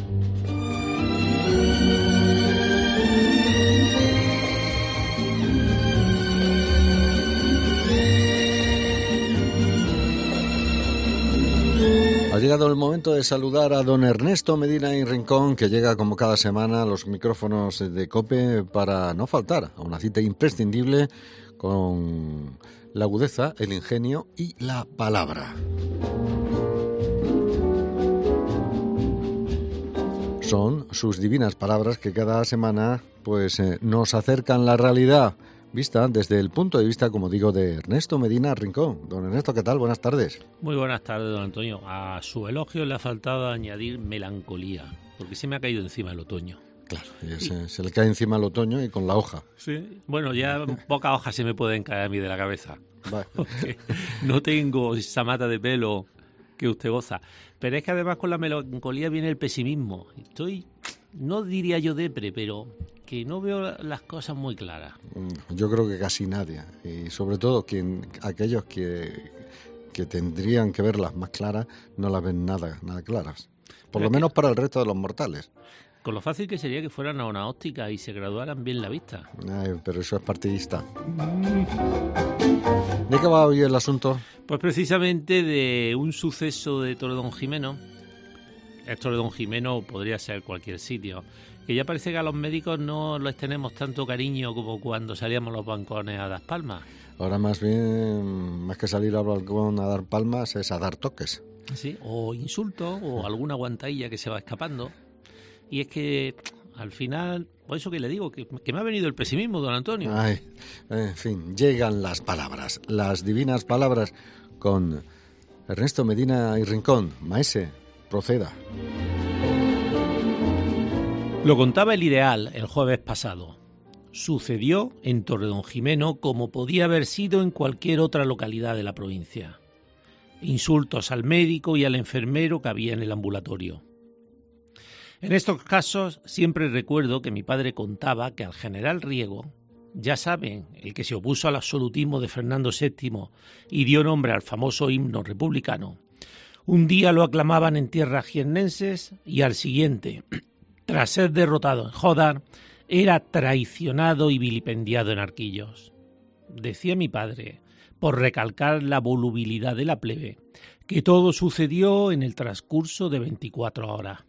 Ha llegado el momento de saludar a don Ernesto Medina y Rincón, que llega como cada semana a los micrófonos de COPE para no faltar a una cita imprescindible con la agudeza, el ingenio y la palabra. Son sus divinas palabras que cada semana nos acercan la realidad vista desde el punto de vista, como digo, de Ernesto Medina Rincón. Don Ernesto, ¿qué tal? Buenas tardes. Muy buenas tardes, don Antonio. A su elogio le ha faltado añadir melancolía, porque se me ha caído encima el otoño. Claro, se le cae encima el otoño y con la hoja. Sí, bueno, ya pocas hojas se me pueden caer a mí de la cabeza. Vale. No tengo esa mata de pelo que usted goza. Pero es que además con la melancolía viene el pesimismo. Estoy, no diría yo depre, pero que no veo las cosas muy claras. Yo creo que casi nadie, y sobre todo aquellos que tendrían que verlas más claras, no las ven nada claras. Por lo menos para el resto de los mortales. Con lo fácil que sería que fueran a una óptica y se graduaran bien la vista. Pero eso es partidista. ¿De qué va hoy el asunto? Pues precisamente de un suceso de Torredonjimeno. Torredonjimeno podría ser cualquier sitio. Que ya parece que a los médicos no les tenemos tanto cariño como cuando salíamos a los balcones a dar palmas. Ahora más bien, más que salir al balcón a dar palmas, es a dar toques. Sí, o insultos, o alguna guantadilla que se va escapando. Y es que, al final, por eso que le digo, que me ha venido el pesimismo, don Antonio. Ay, en fin, llegan las palabras, las divinas palabras, con Ernesto Medina y Rincón. Maese, proceda. Lo contaba El Ideal el jueves pasado. Sucedió en Torredonjimeno como podía haber sido en cualquier otra localidad de la provincia. Insultos al médico y al enfermero que había en el ambulatorio. En estos casos siempre recuerdo que mi padre contaba que al general Riego, ya saben, el que se opuso al absolutismo de Fernando VII y dio nombre al famoso himno republicano, un día lo aclamaban en tierras jiennenses y al siguiente, tras ser derrotado en Jódar, era traicionado y vilipendiado en Arquillos. Decía mi padre, por recalcar la volubilidad de la plebe, que todo sucedió en el transcurso de 24 horas.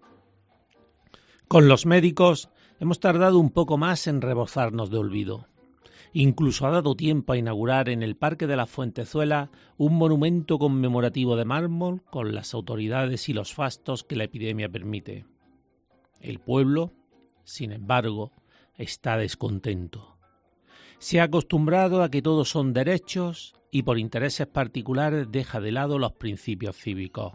Con los médicos hemos tardado un poco más en rebozarnos de olvido. Incluso ha dado tiempo a inaugurar en el Parque de la Fuentezuela un monumento conmemorativo de mármol con las autoridades y los fastos que la epidemia permite. El pueblo, sin embargo, está descontento. Se ha acostumbrado a que todos son derechos y por intereses particulares deja de lado los principios cívicos.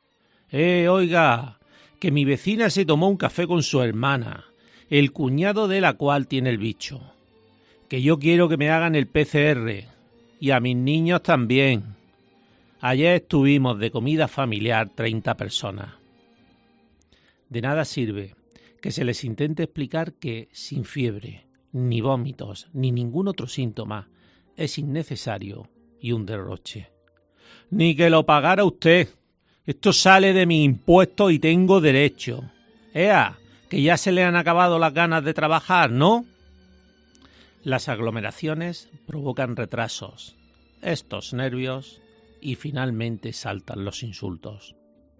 Oiga, que mi vecina se tomó un café con su hermana, el cuñado de la cual tiene el bicho. Que yo quiero que me hagan el PCR, y a mis niños también. Ayer estuvimos de comida familiar 30 personas. De nada sirve que se les intente explicar que sin fiebre, ni vómitos, ni ningún otro síntoma es innecesario y un derroche. Ni que lo pagara usted. Esto sale de mis impuestos y tengo derecho. ¡Ea! Que ya se le han acabado las ganas de trabajar, ¿no? Las aglomeraciones provocan retrasos, estos nervios y finalmente saltan los insultos.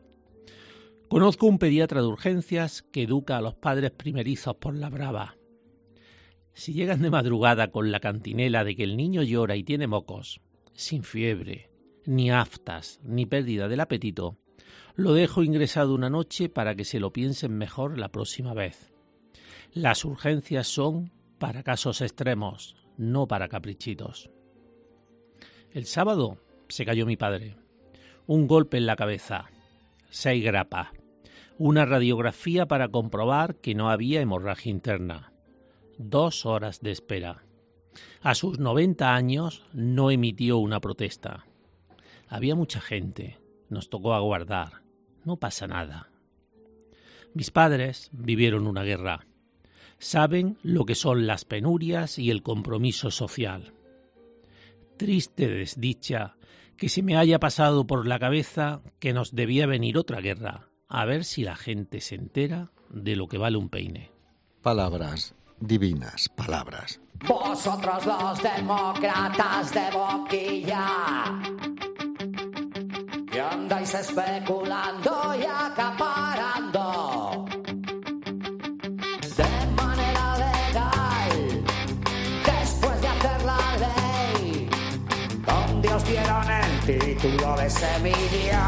Conozco un pediatra de urgencias que educa a los padres primerizos por la brava. Si llegan de madrugada con la cantinela de que el niño llora y tiene mocos, sin fiebre, ni aftas, ni pérdida del apetito, lo dejo ingresado una noche para que se lo piensen mejor la próxima vez. Las urgencias son para casos extremos, no para caprichitos. El sábado se cayó mi padre. Un golpe en la cabeza, 6 grapas, una radiografía para comprobar que no había hemorragia interna, 2 horas de espera. A sus 90 años no emitió una protesta. Había mucha gente, nos tocó aguardar, no pasa nada. Mis padres vivieron una guerra. Saben lo que son las penurias y el compromiso social. Triste desdicha que se me haya pasado por la cabeza que nos debía venir otra guerra, a ver si la gente se entera de lo que vale un peine. Palabras divinas, palabras. Vosotros los demócratas de boquilla, que andáis especulando y acaparando de manera legal, después de hacer la ley, donde os dieron el título de semidiots,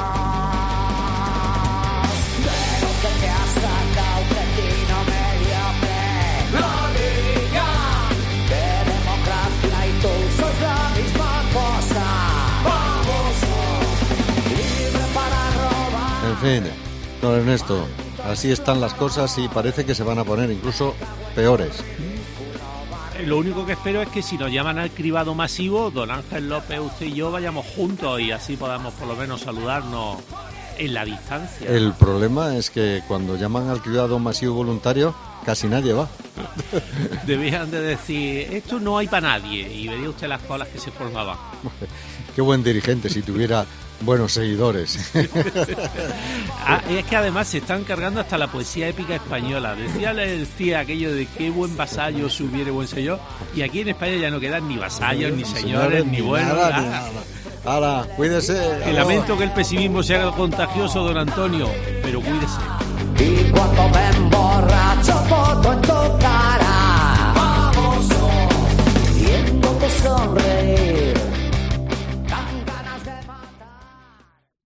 de lo que te has sacado, cretino mediocre, lo digan, de democracia y tú sos la misma cosa, babosos, libre para robar. En fin, don Ernesto, así están las cosas y parece que se van a poner incluso peores. Lo único que espero es que si nos llaman al cribado masivo, don Ángel López, usted y yo vayamos juntos y así podamos por lo menos saludarnos en la distancia. El problema es que cuando llaman al cribado masivo voluntario, casi nadie va. Debían de decir, esto no hay para nadie, y vería usted las colas que se formaban. Qué buen dirigente si tuviera buenos seguidores. Es que además se están cargando hasta la poesía épica española. Decía aquello de qué buen vasallo si hubiera buen señor, y aquí en España ya no quedan ni vasallos, ni señores, ni buenos, nada. Ahora, cuídese. Que lamento que el pesimismo sea contagioso, don Antonio, pero cuídese. Y cuando